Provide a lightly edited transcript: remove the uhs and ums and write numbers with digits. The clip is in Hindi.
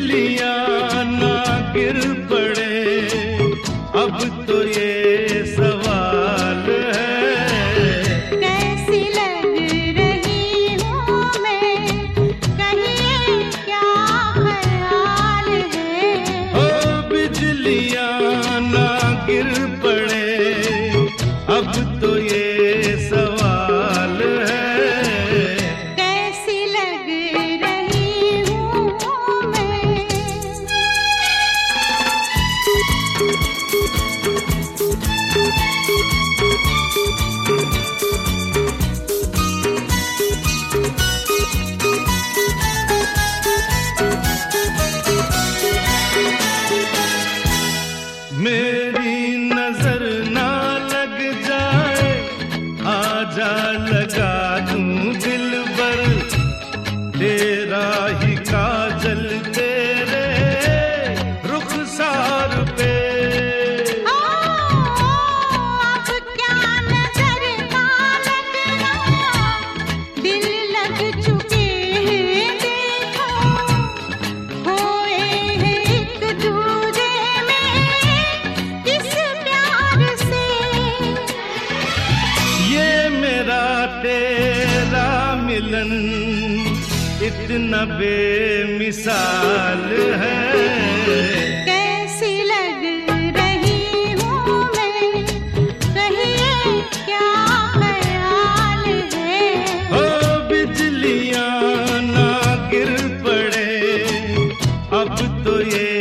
बिजलियां ना गिर पड़े, अब तो ये सवाल है। कैसी लग रही हूँ मैं, कहिए क्या ख्याल है। ओ बिजलियां ना गिर पड़े, अब तो ये सवाल है। कैसी लग रही हूँ मैं। मेरी नजर ना लग जाए, आजा लगा दूं दिल पर तेरा ही काजल तेरे रुखसार पे। अब क्या नजर ना लगना, दिल लग चुके हैं देखो, खोए हैं एक दूजे में किस प्यार से। ये मेरा तेरा मिलन इतना बेमिसाल है। कैसी लग रही हूँ मैं, कहिए क्या ख्याल है। ओ बिजलियां ना गिर पड़े, अब तो ये